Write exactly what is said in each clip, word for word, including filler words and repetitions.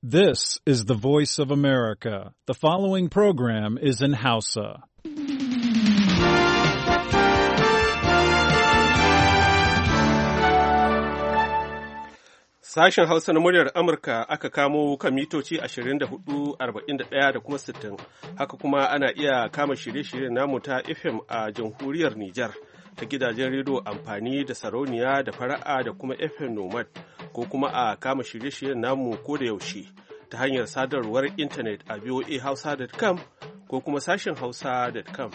This is the voice of America. The following program is in Hausa. Sashen Hausa na muryar Amurka aka kamo kan mitoci ashirin da hudu, arba'in da ɗaya da kuma sittin. Haka kuma ana iya kama shirye-shiryen namu ta F M a jamhuriyar Nijar ta gidajen rediyo amfani da sarauniya da fara'a da kuma F M Nomad, ko kuma a kama shirye-shiryen namu ko da yaushe ta hanyar sadarwar intanet a voa hausa dot com ko kuma sashen hausa dot com.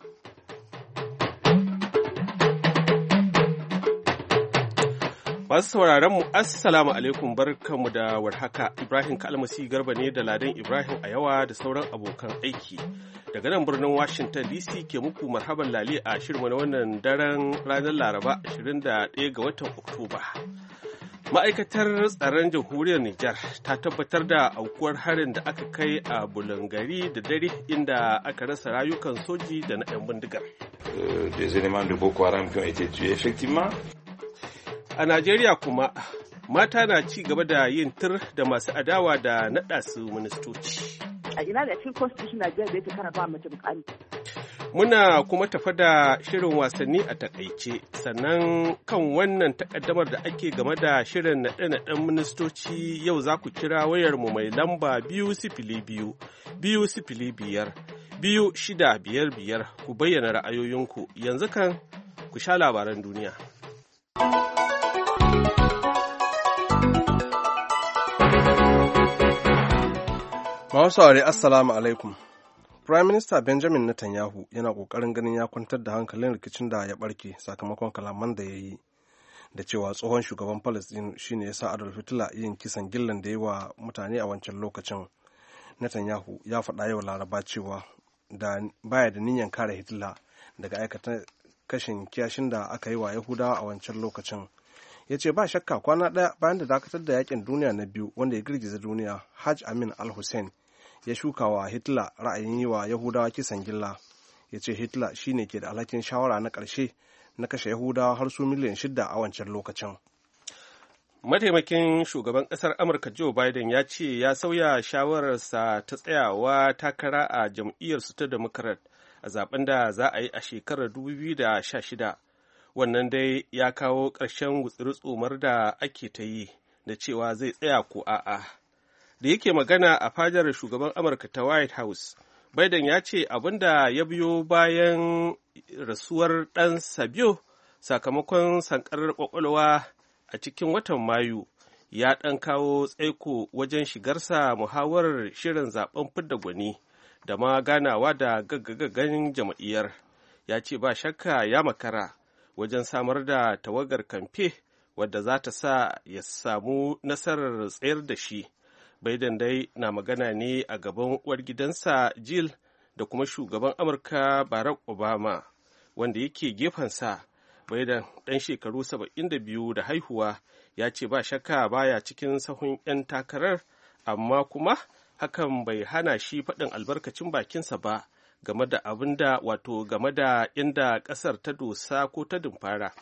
Masu sauraron mu assalamu alaikum, barkanmu da warhaka. Ibrahim Kalmasi Garba ne da Ladan Ibrahim a yawa da sauran abokan aiki daga nan birnin Washington D C ke muku marhaban lali a shirin na wannan daren ranar Laraba ashirin da ɗaya ga watan Oktoba. Ma'aikatar tsaron jamhuriyar Nijar ta tabbatar da aukuwar harin da aka kai a Bulangari da dare inda aka rasa rayukan soji da na 'yan bindigar. Des éléments de Boko Haram qui ont été tués effectivement. A Najeriya kuma mata na ci gaba da yin tir da masu adawa da naɗa su ministoci. A ina da cikin constitution Najeriya da yake kana ba mace mukami. Muna kuma tafa da shirin wasanni a takaice, sannan kan wannan takaddamar da ake game da shirin naɗe-naɗen ministoci yau za ku kira wayarmu mai lamba biyu sifili biyu, biyu sifili biyar, biyu shida biyar biyar ku bayyana ra'ayoyinku. Yanzu kan ku sha labaran duniya. Mawasawari Assalamu alaikum. Prime Minister Benjamin Netanyahu yana ƙoƙarin ganin ya kwantar da hankalin rikicin da ya ɓarke sakamakon kalaman da ya yi da cewa tsohon shugaban Palestine shine ya sa Adolf Hitler yin kisan gillan da ya wa mutane a wancan lokacin. Netanyahu ya faɗa yau Laraba cewa da baya da niyyar kare Hitler daga aikata kashin kiyashin da aka yi wa Yahudawa a wancan lokacin. Ya ce ba shakka kwana ɗaya bayan da dakatar da yakin duniya na biyu wanda ya girgiza duniya, Hajj Amin al-Hussein ya shuka wa Hitler ra'ayin yi wa Yahudawa kisan gilla. Ya ce Hitler shine ke da alhakin shawara na ƙarshe na kashe Yahudawa har su miliyan shida a wancan lokacin. Mataimakin shugaban ƙasar Amurka Joe Biden ya ce ya sauya shawararsa ta tsayawa takara a jam'iyyarsu ta Democrat a zaben da za a yi a shekarar dubu biyu da sha shida. Wannan dai ya kawo ƙarshen gutsiri-tsomar da ake ta yi da cewa zai tsaya ko a'a. Da yake magana a fadar shugaban Amurka ta White House, Biden ya ce abin da ya biyo bayan rasuwar ɗansa biyu sakamakon sankarar ƙwaƙwalwa a cikin watan Mayu ya ɗan kawo tsaiko wajen shigarsa muhawarar shirin zaben fidda gwani da ma ganawa da gaggagaggan jam'iyyar. Ya ce ba shakka ya makara wajen samar da tawagar kamfe wadda za ta sa ya samu nasarar tsayar da shi. Biden dai na magana ne a gaban uwar gidansa Jill da kuma shugaban Amurka Barack Obama wanda yake gefensa. Biden ɗan shekaru saba'in da biyu da haihuwa ya ce ba shakka baya cikin sahun 'yan takarar, amma kuma hakan bai hana shi faɗin albarkacin bakinsa ba game da abin da wato game da inda ƙasar ta dosa ko ta dumfara.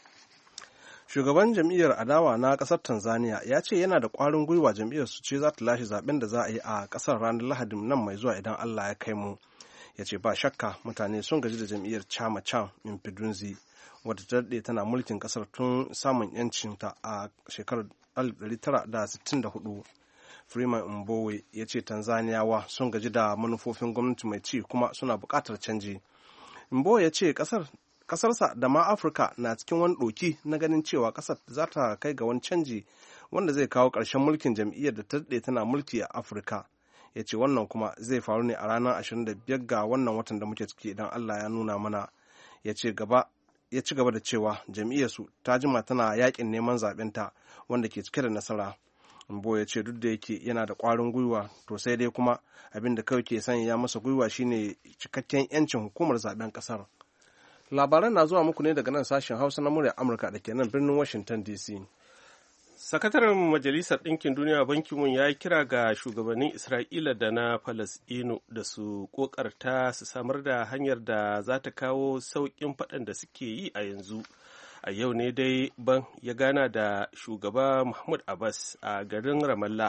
Shugaban jam'iyyar adawa na ƙasar Tanzania ya ce yana da ƙwarin gwiwa jam'iyyar su ce za ta lashe zaben da za a yi a ƙasar ranar Lahadin nan mai zuwa idan Allah ya kai mu. Ya ce ba shakka mutane sun gaji da jam'iyyar Chama Cha Mpinduzi wadda ta daɗe tana mulkin ƙasar tun samun 'yancinta a shekarar alif ɗari tara da sittin da hudu. Freeman Mbowe ya ce Tanzaniyawa sun gaji da manufofin gwamnati mai ci kuma suna buƙatar canji. Mbowe ya ce ƙasarsa da ma Afirka na cikin wani ɗoki na ganin cewa ƙasar za ta kai ga wani canji wanda zai kawo ƙarshen mulkin jam'iyyar da ta daɗe tana mulki a Afirka. Ya ce wannan kuma zai faru ne a ranar ashirin da biyar ga wannan watan da muke ciki idan Allah ya nuna mana. Ya ce gaba ya ci gaba da cewa jam'iyyarsu ta jima tana yakin neman zaɓenta wanda ke cike da nasara. Mbo ya ce duk da yake yana da ƙwarin gwiwa to sai dai kuma abin da kawai ke sanya masa gwiwa shine cikakken 'yancin hukumar zaben ƙasar. Labaran na zuwa muku ne daga nan sashen Hausa na muryar Amurka da ke nan birnin Washington D C. Sakataren Majalisar Ɗinkin Duniya Ban Ki-moon ya yi kira ga shugabannin Isra'ila da na Falasɗinu da su ƙoƙarta su samar da hanyar da za ta kawo sauƙin faɗan da suke yi a yanzu. A yau ne dai Ban ya gana da shugaba Mahmud Abbas a garin Ramallah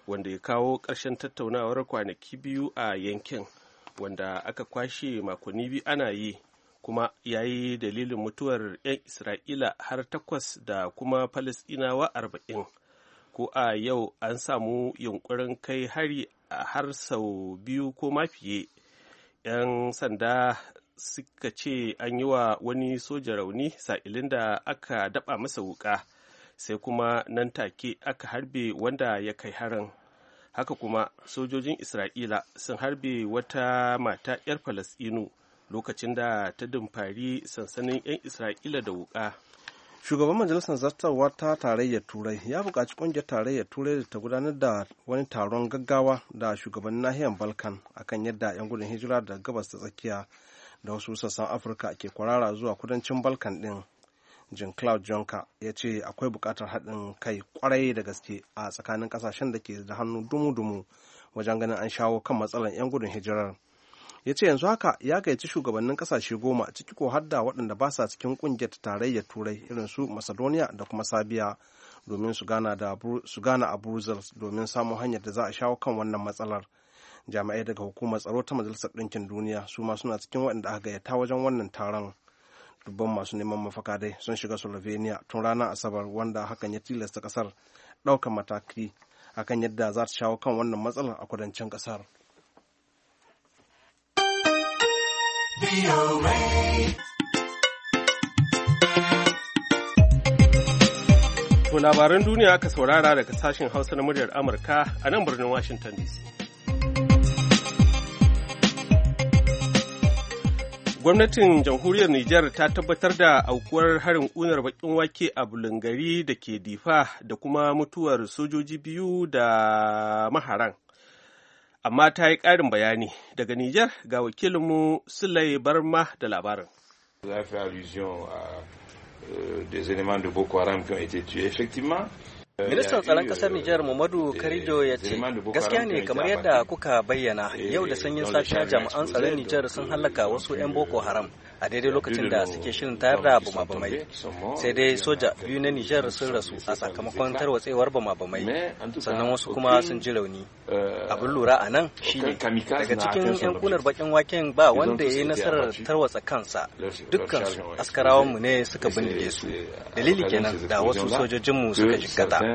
wanda ya kawo ƙarshen tattaunawar kwanaki biyu a yankin wanda aka kwashe makonni biyu ana yi, kuma ya yi dalilin mutuwar 'yan Isra'ila har takwas da kuma Falasɗinawa arba'in. Ko a yau an samu yunkurin kai hari a har sau biyu ko ma fiye. 'Yan sanda suka ce an yi wa wani soja rauni sa'ilin da aka daba masa wuka, sai kuma nan take aka harbe wanda ya kai harin. Haka kuma sojojin Isra'ila sun harbe wata mata 'yar Falasɗinu lokacin da ta dumfari sansanin 'yan Isra'ila da wuka. Shugaban Majalisar Zartarwa ta Tarayyar Turai ya buƙaci ƙungiyar Tarayyar Turai da ta gudanar da wani taron gaggawa da shugaban nahiyar Balkan akan yadda 'yan gudun hijira da gabas ta tsakiya da wasu sassan Afirka ke kwarara zuwa kudancin Balkan ɗin. Jean-Claude Juncker ya ce akwai buƙatar haɗin kai ƙwarai da gaske a tsakanin ƙasashen da ke da hannu dumu-dumu wajen ganin an shawo kan matsalar 'yan gudun hijirar. Ya ce yanzu haka ya gayyaci shugabannin ƙasashe goma ciki ko har da waɗanda ba sa cikin ƙungiyar tarayyar turai irin su Macedonia da kuma Sabiya domin su gana a Brussels domin samun hanyar da za a shawo kan wannan matsalar. Jami'ai daga hukumar tsaro ta Majalisar Ɗinkin Duniya su ma suna cikin waɗanda aka gayyata wajen wannan taron. Dubban masu neman mafaka dai sun shiga Slovenia tun ranar Asabar, wanda hakan ya tilasta ƙasar ɗaukar mataki akan yadda za ta shawo kan wannan matsalar a kudancin ƙasar. To labaran duniya aka saurara daga sashen Hausa na muryar Amurka a nan birnin Washington D C. Gwamnatin jamhuriyar Nijar ta tabbatar da aukuwar harin ƙunar baƙin wake a Bulungari da ke Difa da kuma mutuwar sojoji biyu da maharan. Amma ta yi ƙarin bayani daga Nijar ga wakilinmu Sulai Barma da labarin. Za fi allusion a des éléments de Boko Haram qui ont été tués. Effectivement, Ministan tsaron ƙasar Nijar Mamadu Karijo ya ce, gaskiya ne kamar yadda kuka bayyana yau da sanyin safiya jami'an tsaron Nijar sun hallaka wasu 'yan Boko Haram a daidai lokacin da suke shirin tayar da bama-bamai. Sai dai soja biyu na Nijar sun rasu a sakamakon tarwatsewar bama-bamai, sannan wasu kuma sun ji rauni. Abin lura a nan shi ne, daga cikin 'yan kunar bakin waken ba wanda ya yi nasarar tarwatsa kansa, dukkan askarawanmu ne suka bindige su. Dalili kenan da wasu sojojinmu suka jikkata.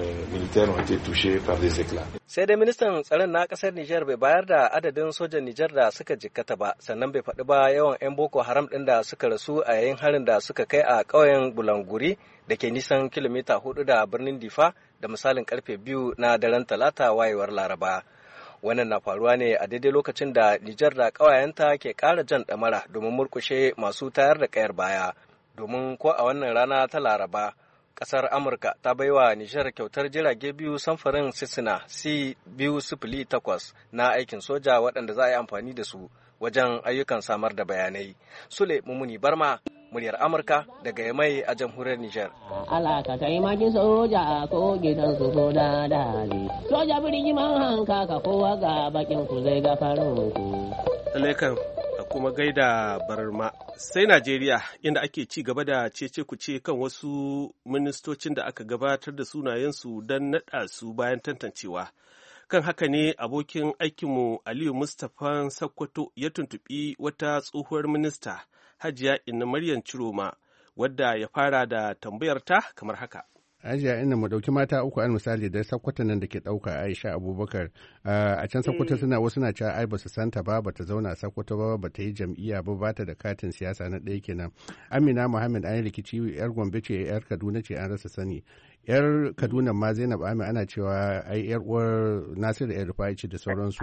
Sai dai ministan tsaron na kasar Nijar bai bayar da adadin sojan Nijar da suka jikkata ba, sannan bai faɗi ba yawan 'yan Boko Haram ɗin da suka rasu a yayin harin da suka kai a ƙauyen Bulanguri da ke nisan kilomita hudu da birnin Difa da misalin karfe biyu na daren Talata wayewar Laraba. Wannan na faruwa ne a daidai lokacin da Nijar da ƙawayenta ke ƙara jan ɗamara domin murƙushe masu tayar da ƙayar baya, domin ko a wannan rana ta Laraba Ƙasar Amurka ta baiwa Nijar kyautar jirage biyu samfurin Cessna C biyu sifili takwas na aikin soja waɗanda za a yi amfani da su wajen ayyukan samar da bayanai. Sule Mumuni Barma, muryar Amurka daga Yamai a jamhuriyar Nijar. Allah ka taimakin soja ko gidan su ko da dali. Soja birni man hanka ka kowa ga bakin ku zai ga farin ku. Alaikan da kuma gaida Barma. Sai Najeriya, inda ake ci gaba da cece kuce kan wasu ministocin da aka gabatar da sunayensu don naɗa su bayan tantancewa. Kan haka ne abokin aikinmu Aliyu Mustapha Sakkwato ya tuntuɓi wata tsohuwar minista Hajiya Inna Maryam Ciroma, wadda ya fara da tambayarta kamar haka. Hajiya Inna, mu dauki mata uku al misali da Sakkwata nan da ke dauka Aisha Abubakar a can Sakkwata suna wasu na cewa ai basu santa ba, bata zauna a Sakkwata ba, bata yi jam'iyya ba, bata da katin siyasa na ɗaya kenan. Amina Muhammad an yi rikici, yar Gombe ce, yar Kaduna ce, an rasa sani. Yar Kaduna ma Zainab Ami ana cewa ai yar uwar Nasiru El Rufai ce da sauransu.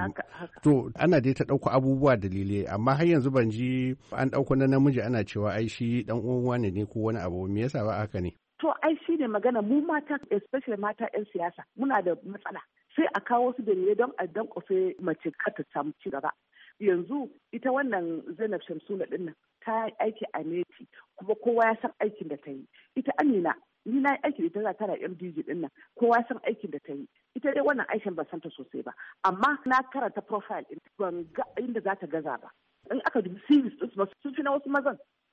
To ana dai ta dauko abubuwa dalilai, amma har yanzu ban ji an dauko na namiji ana cewa ai shi dan uwan wani ne ko wani abu. Me yasa ba haka ne? To ai shi ne magana, mu mata, especially mata 'yan siyasa, muna da matsala. Sai a kawo su dalilai don a dan kofe mace ka ta samu ci gaba. Yanzu ita wannan Zainab Shamsuna din nan ta yi aiki a Neti, kuma kowa ya san aikin da ta yi. Ita Amina, ni na yi aiki da ta tana M D G din nan, kowa ya san aikin da ta yi. Ita dai wannan aikin ban santa sosai ba, amma na karanta profile ban ga inda za ta gaza ba. In aka dubi series din su sun fi na wasu mazan.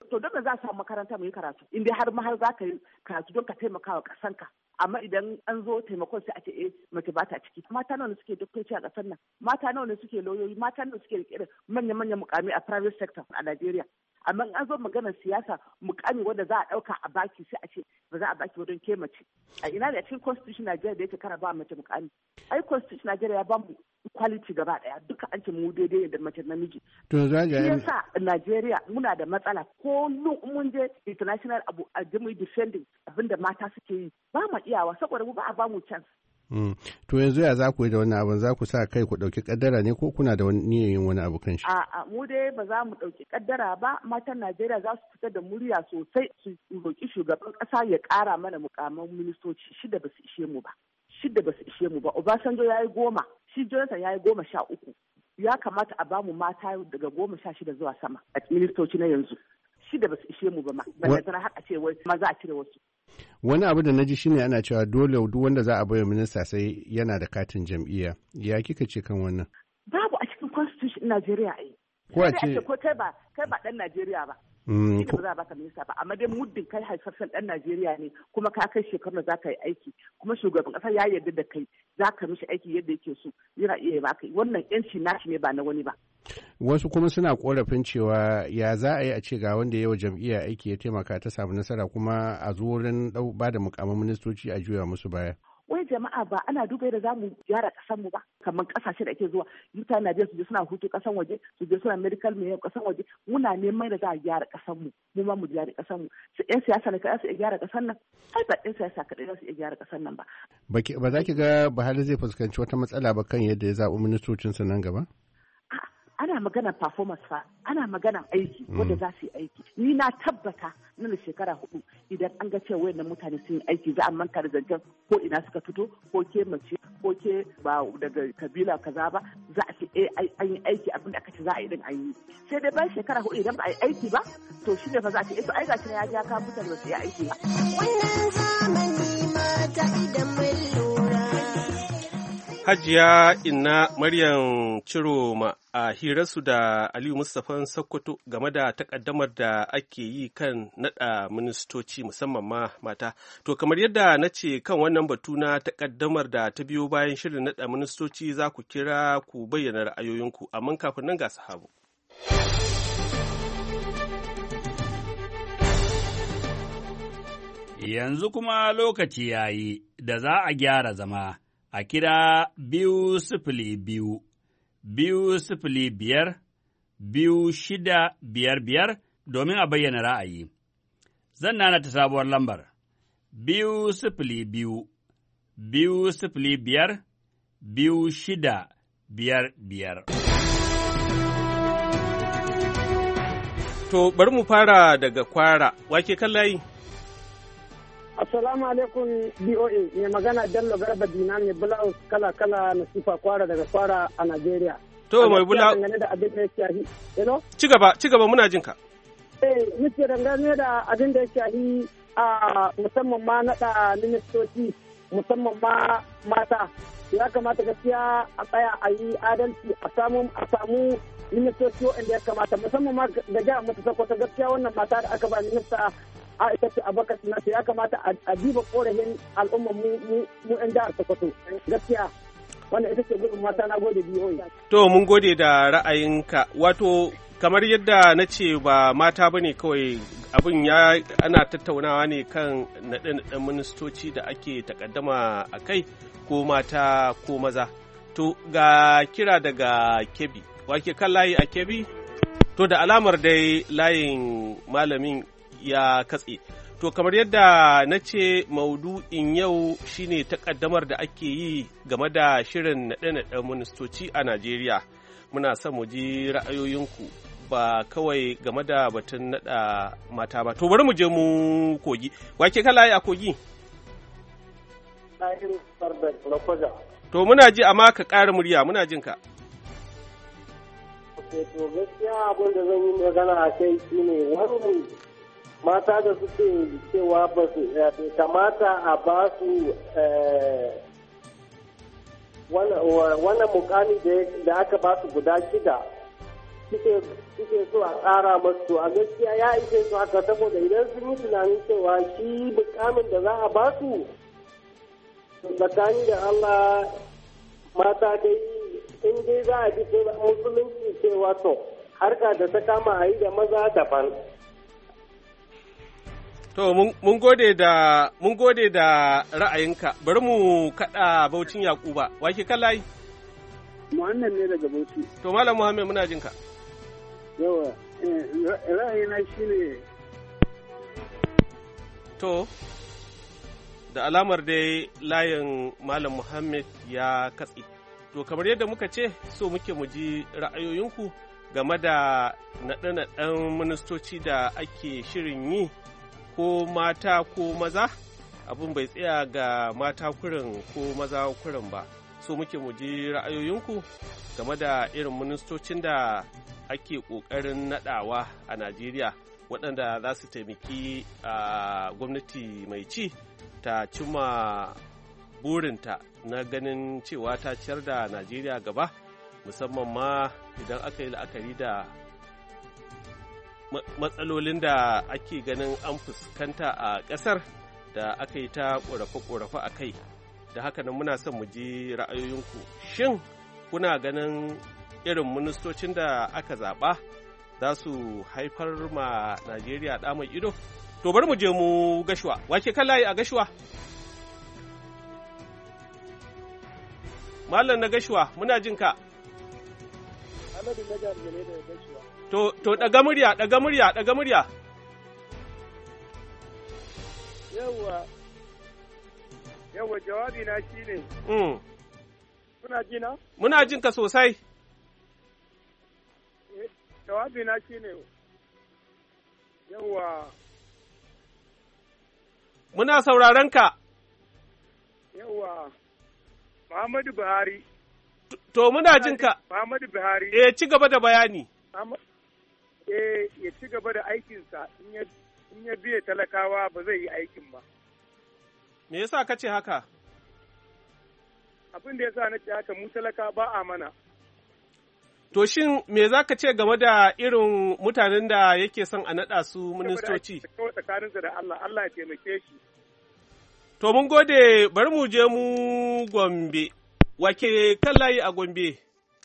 to don za a samu makaranta mu yi karatu in dai har ma har za ka yi karatu don ka taimaka wa ƙasanka. Amma idan an zo taimakon sai a ce eh mace ba ta ciki. Mata nawa ne suke doktoci a ƙasar nan? Mata nawa ne suke lauyoyi? Mata nawa suke rike da manya-manyan mukami a private sector a Najeriya? Amma in an zo maganar siyasa mukami wanda za a ɗauka a baki sai a ce ba za a baki wajen ke mace. A ina ne a cikin constitution Najeriya da yake kara ba mace mukami? Ai constitution Najeriya ya ba mu equality gaba daya duka an ce mu daidai da mace namiji. To za ga yasa Najeriya muna da matsala ko mun je international abu a jimi defending abinda mata suke yi ba mu iyawa saboda mu ba a ba mu chance. Mm. To yanzu ya za ku yi da wannan abin za ku sa kai ku ɗauki kaddara ne ko kuna da wani niyyar yin wani abu kan shi? A'a mu dai ba za mu ɗauki kaddara ba matan Najeriya za su fitar da murya sosai su roƙi shugaban ƙasa ya ƙara mana mukaman ministoci shida ba su ishe mu ba. Shida ba su ishe mu ba. Obasanjo ya yi goma, shi Jonathan ya yi goma sha uku. Ya kamata a bamu mata daga goma sha shida zuwa sama a ministoci na yanzu. Shida ba su ishe mu ba ma. Ba da tana haka ce wai maza a cire wasu. Wani abu da na ji shine ana cewa dole duk wanda za a bayar minista sai yana da katin jam'iyya. Ya kika ce kan wannan? Babu a cikin constitution Najeriya ai. Ko a ce ko kai ba kai ba dan Najeriya ba. Mm, ko ba za a baka minista ba amma dai muddin kai haifaffen dan Najeriya ne kuma ka kai shekarun da za ka yi aiki kuma shugaban kasa ya yarda da kai za ka mishi aiki yadda yake so yana iya baka wannan yanci nashi ne ba na wani ba. Wasu kuma suna korafin cewa ya za a yi a ce ga wanda yawa jam'iyya aiki ya taimaka ta samu nasara kuma a zo wurin ba da mukamman ministoci a juya musu baya. Wai jama'a ba ana duba yadda za mu gyara kasan mu ba kamar kasashe da ake zuwa mutane Najeriya su je suna hutu kasan waje su je suna medical mai kasan waje muna neman da za a gyara kasan mu mu ma mu gyara kasan mu su yan siyasa ne kaɗai su iya gyara kasan nan ai ba yan siyasa kaɗai za su iya gyara kasan nan ba. Ba za ki ga Buhari zai fuskanci wata matsala ba kan yadda ya zaɓi ministocinsa nan gaba? Ana magana performance fa ana magana aiki wanda za su yi aiki ni na tabbata nan da shekara hudu idan an ga cewa wayannan mutane sun yi aiki za a manta da zancen ko ina suka fito ko ke mace ko ke ba daga kabila kaza ba za a ce eh an yi aiki abin da aka ce za a yi din an yi sai dai bayan shekara hudu idan ba a yi aiki ba to shi ne fa za a ce eh to ai gashi ya ja ka mutane ba su yi aiki ba. Wannan zamani mata idan mun lura. Hajiya Inna Maryam Ciroma a hirarsu da Aliyu Mustapha Sokoto game da takaddamar da ake yi kan nada ministoci musamman ma mata. To kamar yadda na ce kan wannan batu na takaddamar da ta biyo bayan shirin nada ministoci za ku kira ku bayyana ra'ayoyinku amma kafin nan ga sahabu. Yanzu kuma lokaci yayi da za a gyara zama. A kira biyu sifili biyu, biyu sifili biyar, biyu shida biyar biyar domin a bayyana ra'ayi. Zan nana ta sabuwar lambar, biyu sifili biyu, biyu sifili biyar, biyu shida biyar biyar. To, bari mu fara daga Kwara, wake kan layi? Assalamu alaikum B O A mai magana Bello Garba Dina mai blouse kala-kala na sifa Kwara daga Kwara a Najeriya. To mai blouse dangane da abin da ya shahi. Hello? Ci gaba, ci gaba muna jinka. Eh, nake dangane da abin da ya shahi a musamman ma naɗa ministoci musamman ma mata. Ya kamata gaskiya a tsaya a yi adalci a samu a samu ministoci waɗanda ya kamata musamman ma ga jihar mu ta Sokoto gaskiya wannan mata da aka ba minista Aisha ce Abubakar Sinata ya kamata a diba korafin al'ummar mu mu ɗan jihar Sokoto gaskiya wannan ita ce gudun mata na gode B O A. To mun gode da ra'ayinka wato kamar yadda na ce ba mata bane kawai abin ya ana tattaunawa ne kan naɗe-naɗen ministoci da ake takaddama a kai ko mata ko maza. To ga kira daga Kebbi wake kan layi a Kebbi? To da alamar dai layin malamin ya katse. To kamar yadda na ce maudu'in yau shine takaddamar da ake yi game da shirin naɗe-naɗen ministoci a Najeriya. Muna son mu ji ra'ayoyinku ba kawai game da batun naɗa mata ba. To bari mu je mu Kogi. Wake ka layi a Kogi? To muna ji amma ka ƙara murya muna jin ka. To gaskiya abin da zan yi magana a kai shine wani mata da suke cewa ba su kamata a ba su wannan mukami da aka ba su guda shida suke so a ƙara masu a gaskiya ya ishe su haka saboda idan sun yi tunanin cewa shi bukamin da za a ba su tsakani da Allah mata dai in dai za a bi musulunci cewa to harka da ta kama a yi da maza daban. To mun gode da mun gode da ra'ayinka. Bari mu kada Baucin Yakuba. Wake kallayi? Muhammad ne daga Bauchi. To Malam Muhammad muna jinka. Yawa, ra'ayina shine to da alamar dai layin Malam Muhammad ya katse. To kamar yadda muka ce so muke mu ji ra'ayoyinku game da naɗe-naɗen ministoci da ake shirin yi ko mata ko maza, abin bai tsaya ga mata kurin ko maza kurin ba. So muke mu ji ra'ayoyinku game da irin ministocin da ake ƙoƙarin naɗawa a Najeriya waɗanda za su taimaki a gwamnati mai ci ta cimma burinta na ganin cewa ta ciyar da Najeriya gaba, musamman ma idan aka yi la'akari da matsalolin da ake ganin an fuskanta a ƙasar da aka yi ta ƙorafe-ƙorafe a kai. Da haka nan muna son mu ji ra'ayoyinku. Shin kuna ganin irin ministocin da aka zaɓa za su haifar ma Najeriya ɗa mai ido? To bari mu je mu Gashuwa. Wake kan layi a Gashuwa? Malam na Gashuwa, muna jin ka. Ahmadu Najar ne da Gashuwa. To, to ɗaga murya, ɗaga murya, ɗaga murya. Yawwa, yawwa jawabi na shi ne. Mm. Kuna ji na? Muna jin ka sosai. Jawabi na shi ne. Yawwa. Muna sauraron ka. Yawwa. Muhammadu Buhari. To muna jin ka. Muhammadu Buhari. Eh, ci gaba da bayani. Eh, ya ci gaba da aikinsa in ya biye talakawa ba zai yi aikin ba. Me yasa ka ce haka? Abin da yasa na ce haka mu talaka ba a mana. To shin me za ka ce game da irin mutanen da yake son a naɗa su ministoci? Tsakaninsa da Allah, Allah ya taimake shi. To mun gode, bari mu je mu Gombe. Wake kan layi a Gombe?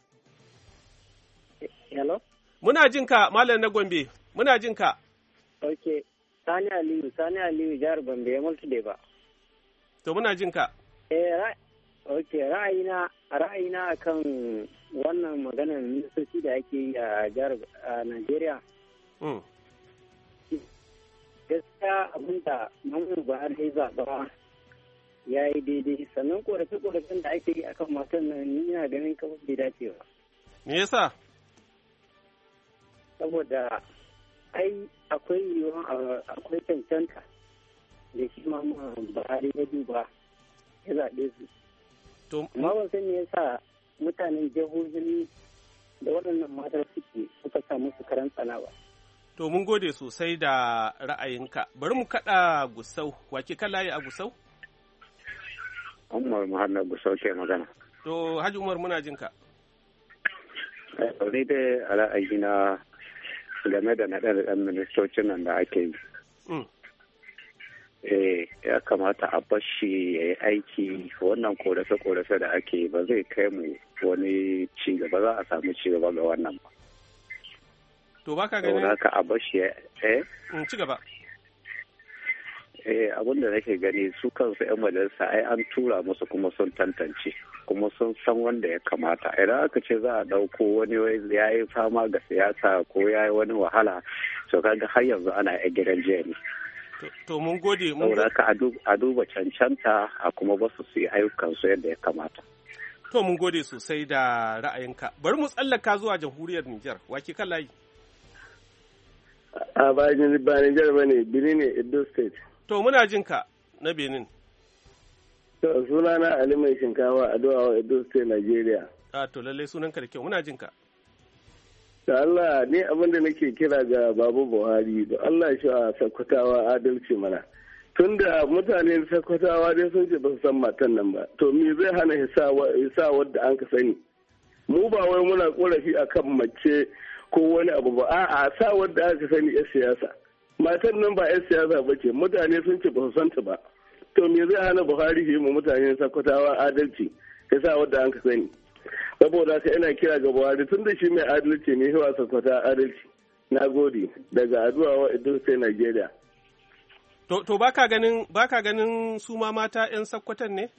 Hello? Muna jin ka, Malam na Gombe. Muna jin ka. Ok. Sani Aliyu, Sani Aliyu, jihar Gombe, ya mulki dai ba. To muna jin ka. Eh, ra ok, ra'ayina, ra'ayina akan wannan maganar ministoci da ake yi a jihar Najeriya. Mm. Gaskiya abinda Muhammadu Buhari ya zaɓa ya yi daidai, sannan korafe-korafen da ake yi akan matan nan ni ina ganin kawai bai dace ba. Me yasa? Saboda ai akwai yiwuwa akwai cancanta da shi Muhammadu Buhari ya duba ya zaɓe su. Amma ban san me yasa mutanen jihohin da waɗannan mata suke suka samu su karan tsana ba. To mun gode sosai da ra'ayinka. Bari mu kaɗa Gusau. Wake kan layi a Gusau? Umar Muhammad Gusau ke magana. To Haji Umar muna jin ka. Ni dai a ra'ayina game da naɗe-naɗen ministocin nan da ake yi. Eh, ya kamata a bashi ya yi aiki wannan korafe-korafe da ake yi ba zai kai mu wani cigaba, za a samu cigaba ga wannan ba. To baka ganin? Saboda haka a bashi ya eh? Ci gaba. Eh, abin da nake gani su kansu 'yan majalisa ai an tura musu kuma sun tantance kuma sun san wanda ya kamata. Idan aka ce za a ɗauko wani ya yi fama ga siyasa ko ya yi wani wahala, to kaga har yanzu ana yan gidan jiya ne. To mun gode. Saboda haka a duba cancanta a kuma basu su yi ayyukansu yadda ya kamata. To mun gode sosai da ra'ayinka. Bari mu tsallaka zuwa jamhuriyar Nijar. Wake kan layi? A ba Nijar ba ne, Benin ne, Edo State. To muna jin ka na Benin. To sunana Ali Mai Shinkawa a Doawa Edo State, Nigeria. A to lallai sunanka da kyau, muna jin ka. Da Allah ne abin da nake kira ga Babu Buhari, da Allah shi a Sakkwatawa adalci mana. Tunda mutanen Sakkwatawa dai sun ce ba su san matan nan ba, to me zai hana hisa wadda an ka sani? Mu ba wai muna korafi akan mace ko wani abu ba, a'a sa wadda aka sani 'yan siyasa. Matan nan ba 'yan siyasa ba ce, mutane sun ce ba su santa ba. To me zai hana Buhari yi mu mutane Sokotawa adalci ya sa wadda an ka sani. Saboda haka ina kira ga Buhari tun da shi mai adalci ne yawa Sokotawa adalci. Na gode daga Adua wa Edo sai Najeriya. To, to baka ganin baka ganin su ma mata 'yan Sokotan ne?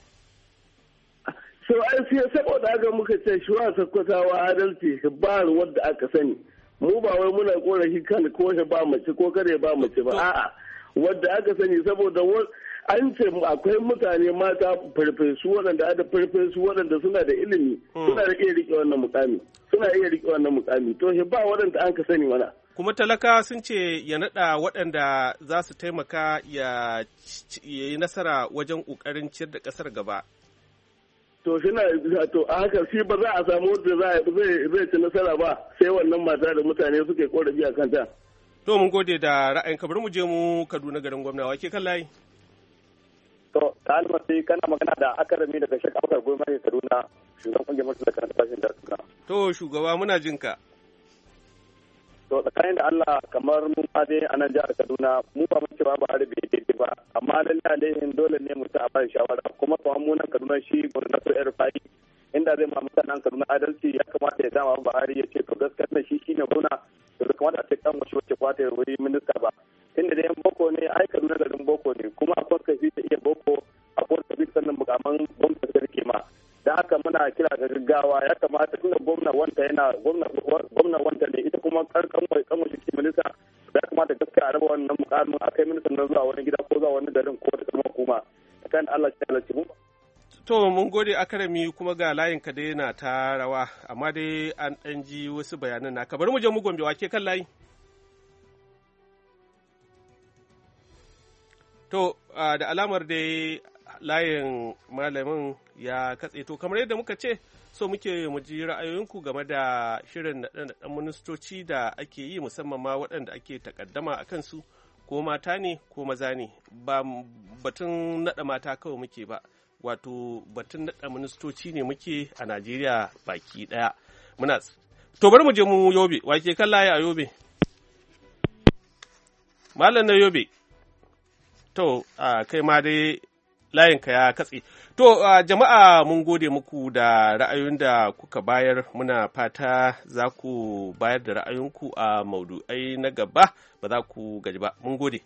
So an siya saboda haka muka ce shi wa Sokotawa adalci ba wadda aka sani. Mu ba wai muna korafi kan ko ba mace ko kare ba mace ba, a'a wadda aka sani saboda an ce akwai mutane mata farfesu waɗanda ada farfesu waɗanda suna da ilimi suna da iya riƙe wannan mukami suna iya riƙe wannan mukami to shi ba waɗanda an ka sani mana. Kuma talaka sun ce ya naɗa waɗanda za su taimaka ya yi nasara wajen ƙoƙarin ciyar da ƙasar gaba. To shi na to a haka shi ba za a samu wanda zai ci nasara ba sai wannan mata da mutane suke korafi a kanta. To mun gode da ra'ayinka, bari mu je mu Kaduna garin gwamna, wake kan layi. To ta almasi kana magana da akarami daga Sheikh Abubakar Gomari Kaduna, shugaban kungiyar mutum da karanta tashin da Kaduna. To shugaba muna jin ka. To tsakanin da Allah kamar mun ma dai a nan jihar Kaduna mu ba mun ce ba ba bai daidai ba amma lalle alaihin dole ne mu ta ba shawara kuma kamar mu nan Kaduna shi gwamnati ko Rufai inda zai ma mutanen Kaduna adalci ya kamata ya dama Buhari ya ce to gaskiya ne shi shine gwamna to da kamata a ce kan wasu wace kwata ya wuri minista ba inda da yan boko ne ai Kaduna garin boko ne kuma akwai kafi ta iya boko akwai kafi sannan mukaman gwamnati da rike ma da haka muna kira ga gaggawa ya kamata tunda gwamna wanda yana gwamna wanda ne ita kuma karkan mai kan wasu ke minista ya kamata gaskiya a raba wannan mukamin a kai ministan nan zuwa wani gida ko zuwa wani garin ko da kuma hukuma kan Allah ya halarci mu. To mun gode akarami kuma ga layin ka dai yana ta rawa amma dai an ɗan ji wasu bayanan naka bari mu je mu Gombe wake kan layi. To da alamar dai layin malamin ya katse to kamar yadda muka ce so muke mu ji ra'ayoyinku game da shirin naɗe-naɗen ministoci da ake yi musamman ma waɗanda ake takaddama a kansu ko mata ne ko maza ne ba batun naɗa mata kawai muke ba wato batun naɗa ministoci ne muke a Najeriya baki ɗaya muna to bari mu je mu Yobe wake kan layi a Yobe malam na Yobe to kai ma dai layinka ya katse. To, uh, jama'a mun gode muku da ra'ayoyin da kuka bayar muna fata za ku bayar da ra'ayinku a maudu'ai na gaba ba za ku gaji ba. Mun gode.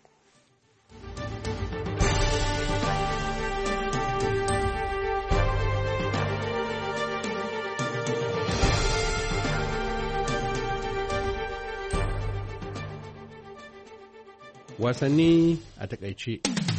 Wasanni a takaice.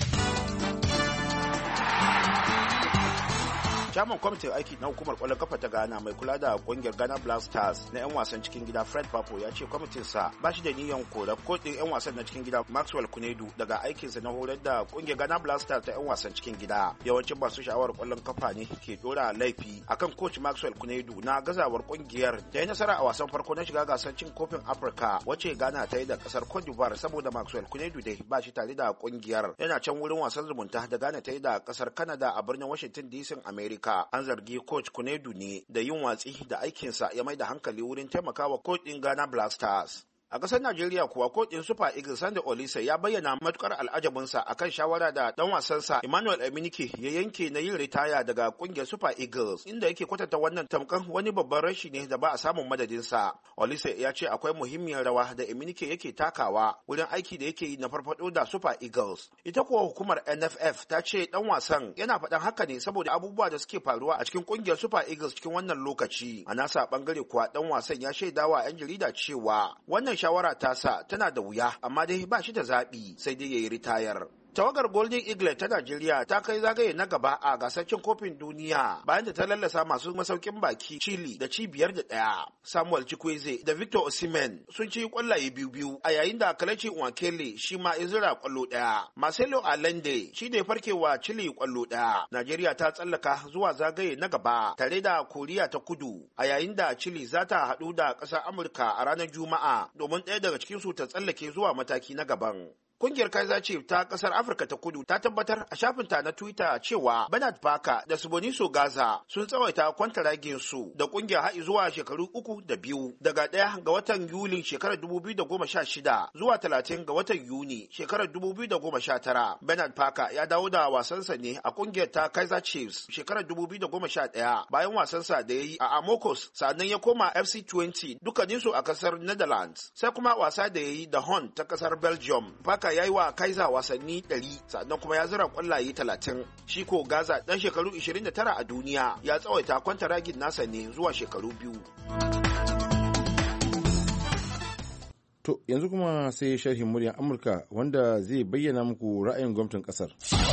Chairman kwamitin aiki na hukumar kwallon kafa ta Ghana mai kula da kungiyar Ghana Black Stars na 'yan wasan cikin gida Fred Papo ya ce kwamitinsa ba shi da niyyar kora kodin 'yan wasan na cikin gida Maxwell Kunedu daga aikinsa na horar da kungiyar Ghana Black Stars ta 'yan wasan cikin gida. Yawancin masu sha'awar kwallon kafa ne ke dora laifi akan coach Maxwell Kunedu na gazawar kungiyar da ya nasara a wasan farko na shiga gasar cin kofin Afirka wacce Ghana ta yi da kasar Cote d'Ivoire saboda Maxwell Kunedu dai ba shi tare da kungiyar. Yana can wurin wasan zumunta da Ghana ta yi da kasar Canada a birnin Washington D C America. An zargi coach Kunedu ne da yin watsi da aikinsa ya mai da hankali wurin taimakawa coach ɗin Ghana Black Stars. A ƙasar Najeriya kuwa kotun Super Eagles Sunday Olise ya bayyana matukar al'ajabinsa akan shawara da dan wasansa Emmanuel Emenike ya yanke na yin ritaya daga ƙungiyar Super Eagles inda yake kwatanta wannan tamkan wani babban rashi ne da ba a samun madadinsa. Olise ya ce akwai muhimmiyar rawa da Emenike yake takawa wurin aiki da yake yi na farfado da Super Eagles. Ita kuwa hukumar N F F ta ce dan wasan yana faɗan haka ne saboda abubuwa da suke faruwa a cikin ƙungiyar Super Eagles cikin wannan lokaci. A nasa bangare kuwa dan wasan ya shaidawa 'yan jarida cewa wannan shawara tasa tana da wuya amma dai ba shi da zaɓi sai dai ya yi ritayar. Tawagar Golden Eagle ta Najeriya ta kai zagaye na gaba a gasar cin kofin duniya bayan da ta lallasa masu masaukin baki Chile da ci biyar da ɗaya. Samuel Chukwueze da Victor Osimhen sun ci kwallaye biyu-biyu a yayin da Kelechi Nwakele shi ma ya zira kwallo ɗaya. Marcelo Allende shi ne farkewa Chile kwallo ɗaya. Najeriya ta tsallaka zuwa zagaye na gaba tare da Koriya ta Kudu a yayin da Chile za ta haɗu da ƙasar Amurka a ranar Juma'a domin ɗaya daga cikinsu ta tsallake zuwa mataki na gaban. Kungiyar Kaizer Chiefs ta kasar Afirka ta Kudu ta tabbatar a shafinta na Twitter cewa Bernard Parker da Siboniso Gaza sun tsawaita kwantaragin su da kungiyar har zuwa shekaru uku da biyu daga ɗaya ga watan Yuli shekarar dubu biyu da goma sha shida zuwa talatin ga watan Yuni shekarar dubu biyu da goma sha tara. Bernard Parker ya dawo da wasansa ne a kungiyar ta Kaizer Chiefs shekarar dubu biyu da goma sha ɗaya bayan wasansa da ya yi a Amokos sannan ya koma F C twenty dukkaninsu a kasar Netherlands sai kuma wasa da ya yi da Hon ta kasar Belgium. Parker ya yi wa Kaizer wasanni ɗari sannan kuma ya zira kwallaye talatin. Shi ko Gaza dan shekaru ishirin da tara a duniya ya tsawaita kwantaragin nasa ne zuwa shekaru biyu. To yanzu kuma sai sharhin muryar Amurka wanda zai bayyana muku ra'ayin gwamnatin kasar.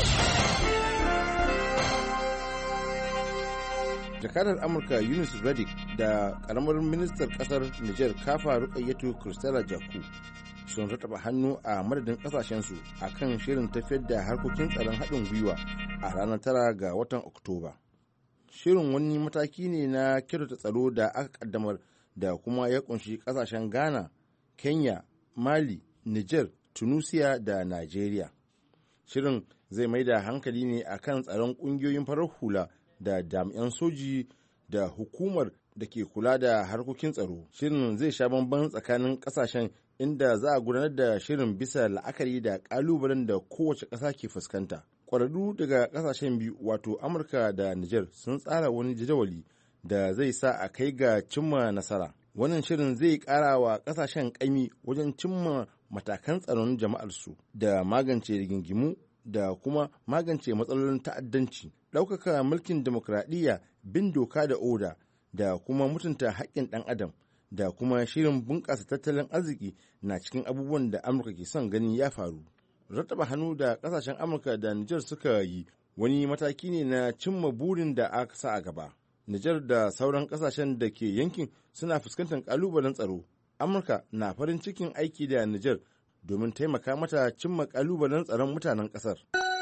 Jakadar Amurka Yunus Redick da karamar ministar kasar Niger Kafa Rukayyatu Kristela Jaku sun rataba hannu a madadin kasashensu a kan shirin tafiyar da harkokin tsaron haɗin gwiwa a ranar tara ga watan Oktoba. Shirin wani mataki ne na kyautata tsaro da aka kaddamar da kuma ya kunshi kasashen Ghana, Kenya, Mali, Niger, Tunisia da Nigeria. Shirin zai mai da hankali ne akan tsaron ƙungiyoyin farar hula da jami'an soji da hukumar da ke kula da harkokin tsaro. Shirin zai sha bamban tsakanin kasashen inda za a gudanar da shirin bisa la'akari da kalubalen da kowace ƙasa ke fuskanta. Ƙwararru daga ƙasashen biyu wato Amurka da Niger sun tsara wani jadawali da zai sa a kai ga cimma nasara. Wannan shirin zai ƙara wa ƙasashen ƙaimi wajen cimma matakan tsaron jama'arsu da magance rigingimu da kuma magance matsalolin ta'addanci, ɗaukaka mulkin demokradiyya, bin doka da oda da kuma mutunta haƙƙin ɗan adam da kuma shirin bunƙasa tattalin arziki na cikin abubuwan da Amurka ke son gani ya faru. Rattaba hannu da ƙasashen Amurka da Nijar suka yi wani mataki ne na cimma burin da aka sa a gaba. Nijar da sauran ƙasashen da ke yankin suna fuskantar ƙalubalen tsaro. Amurka na farin cikin aiki da Nijar domin taimaka mata cimma ƙalubalen tsaron mutanen ƙasar.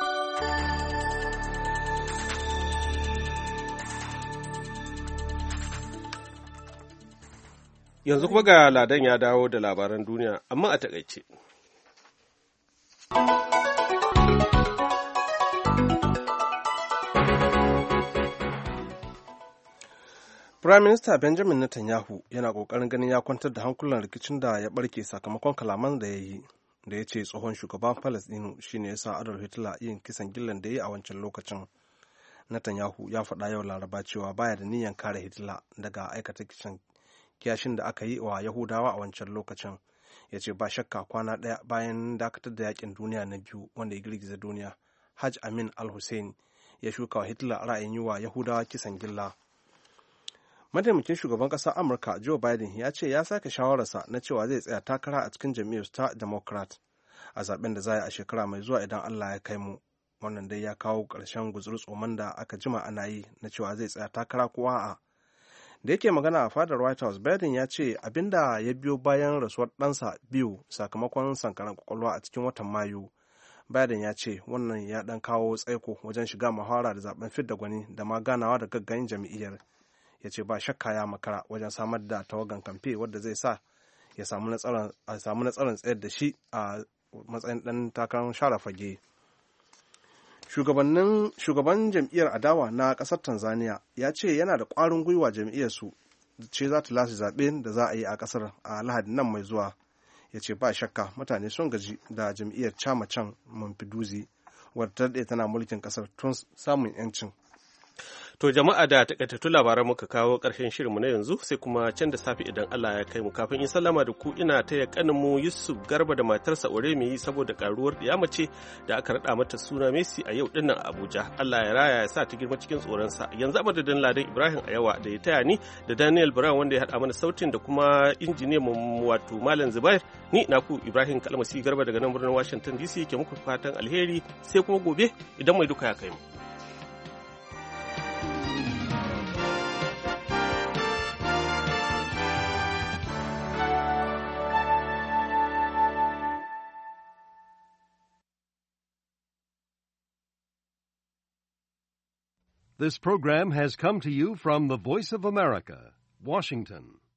Yanzu kuma ga Ladan ya dawo da labaran duniya, amma a takaice. Prime Minister Benjamin Netanyahu yana ƙoƙarin ganin ya kwantar da hankulan rikicin da ya ɓarke sakamakon kalaman da ya yi, da ya ce tsohon shugaban Falasɗinu shine ya sa Adolf Hitler yin kisan gillan da ya yi a wancan lokacin. Netanyahu ya faɗa yau Laraba cewa baya da niyyar kare Hitler daga aikata kisan kiyashin da aka yi wa Yahudawa a wancan lokacin. Ya ce ba shakka kwana ɗaya bayan dakatar da yakin duniya na biyu wanda ya girgiza duniya, Hajj Amin al-Hussein ya shuka wa Hitler ra'ayin yi wa Yahudawa kisan gilla. Mataimakin shugaban ƙasar Amurka Joe Biden ya ce ya sake shawararsa na cewa zai tsaya takara a cikin jam'iyyar ta Democrat a zaben da za a yi a shekara mai zuwa idan Allah ya kai mu. Wannan dai ya kawo ƙarshen guzuru tsoman da aka jima ana yi na cewa zai tsaya takara ko a'a. Da yake magana a fadar White House, Biden ya ce abinda ya biyo bayan rasuwar ɗansa biyu sakamakon sankaran kwakwalwa a cikin watan Mayu. Biden ya ce wannan ya ɗan kawo tsaiko wajen shiga muhawara da zaben fidda gwani da ma ganawa da gaggayin jam'iyyar. Ya ce ba shakka ya makara wajen samar da tawagan kamfe wadda zai sa ya samu nasarar tsayar da shi a matsayin ɗan takarar share fage. Shugaban jam'iyyar adawa na ƙasar Tanzania ya ce yana da ƙwarin gwiwa jam'iyyarsu ce za ta lashe zaɓen da za a yi a ƙasar a Lahadi nan mai zuwa. Ya ce ba shakka mutane sun gaji da jam'iyyar Chama Can Mapinduzi wadda ta daɗe tana mulkin ƙasar tun samun 'yancin. To jama'a da takaitattu labaran muka kawo ƙarshen shirinmu na yanzu sai kuma can da safe idan Allah ya kai mu kafin in sallama da ku ina taya kaninmu Yusuf Garba da matarsa Oremi saboda karuwar mace da aka rada mata suna Messi a yau dinnan a Abuja. Allah ya raya ya sa ta girma cikin tsoronsa. Yanzu a madadin Ladan Ibrahim Ayawa da ya taya ni da Daniel Brown wanda ya haɗa mana sautin da kuma injiniyan mu wato Malam Zubair ni naku Ibrahim Kalmasi Garba daga nan birnin Washington D C ke muku fatan alheri sai kuma gobe idan mai duka ya kai mu. This program has come to you from the Voice of America, Washington.